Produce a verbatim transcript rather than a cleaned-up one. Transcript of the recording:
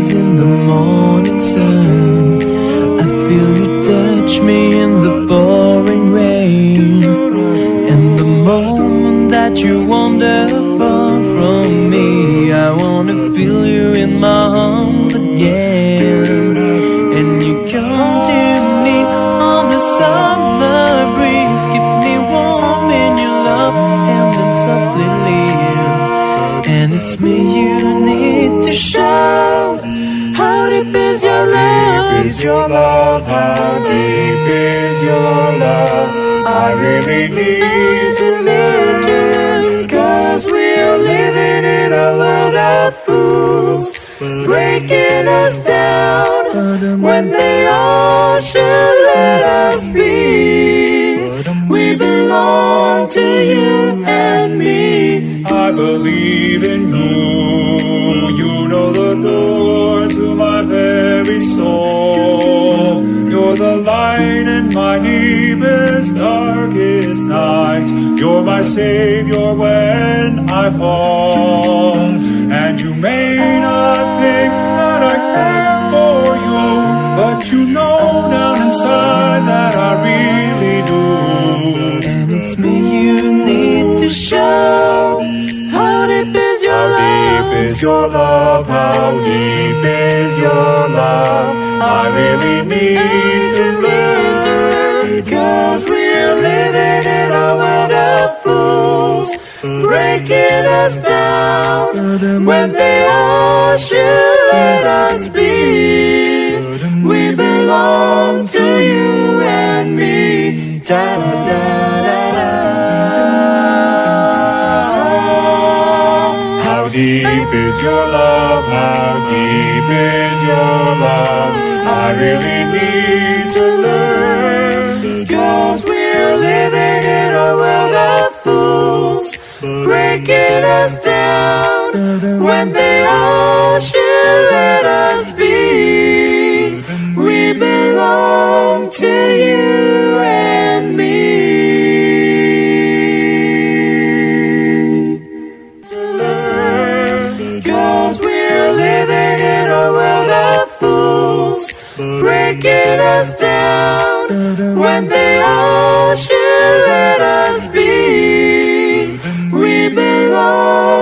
breeze in the morning sun. I feel you touch me in the pouring rain. And the moment that you wander far from me, I wanna feel you in my arms again. And you come to me on the summer breeze, keep me warm in your love and then softly leave. And it's me you need to show. How deep is your love? How deep is your love? How deep is your love? I really need to learn, 'cause we're living in a world of fools, breaking us down when they all should let us be. We belong to you and me. I believe in you. You know the door to my very soul. You're the light in my deepest, darkest night. You're my savior when I fall. And you may not think that I care for you, but you know down inside that I really do. And it's me you need to show. How deep is your love? How deep is your love? How deep is your love? I really need to learn, 'cause we're living in a world of fools, breaking us down when they all should let us be. We belong to you and me. Da da da da da. How deep is your love? How deep is your love? I really need to learn, 'cause we're living in a world of fools, breaking us down when they all should let us be. We belong to you and me. To learn, 'cause we're living in a world of fools, breaking us down when they all should let us be. We belong